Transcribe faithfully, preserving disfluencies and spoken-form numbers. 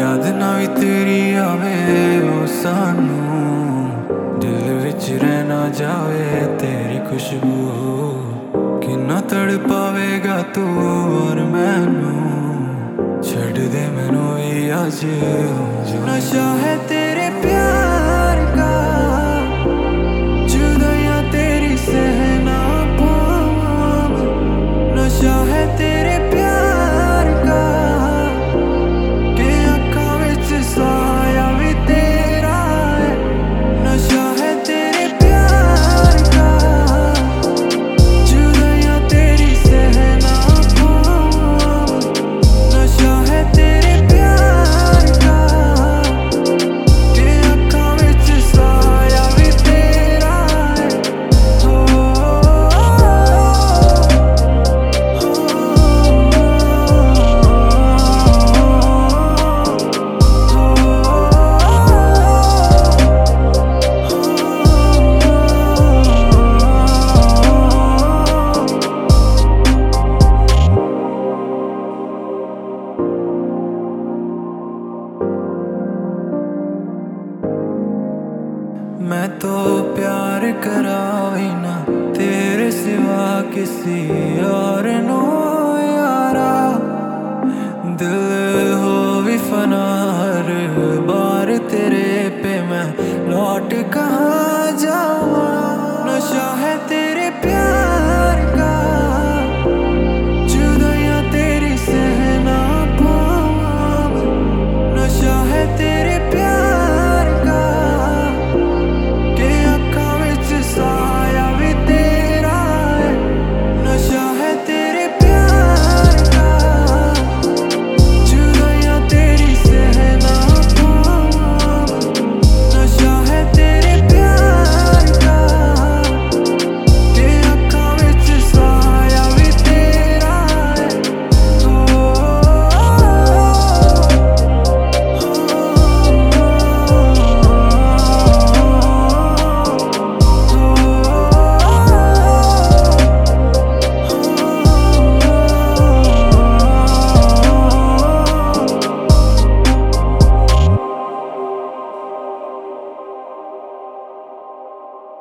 याद ना भी तेरी आवे ओ सानू, दिल विच रह ना जावे तेरी खुशबू। किन्ना तड़ पावेगा तू और मैनू, छड़ दे मैनू भी अज जो नशा है तेरे प्यार का, जुदाइयां तेरी सहना पाऊं। नशा है तेरे प्यार का, के अखां विच साया भी तेरा है। नशा है तेरे प्यार का, जुदाइयां तेरी सहना पाऊं। नशा है तेरे प्यार का, के अखां विच साया भी तेरा है। हो, मैं तो प्यार करावी ना तेरे सिवा किसी और नो यारा। दिल हो भी फना हर बार तेरे पे मैं लौट कहाँ जाऊँ।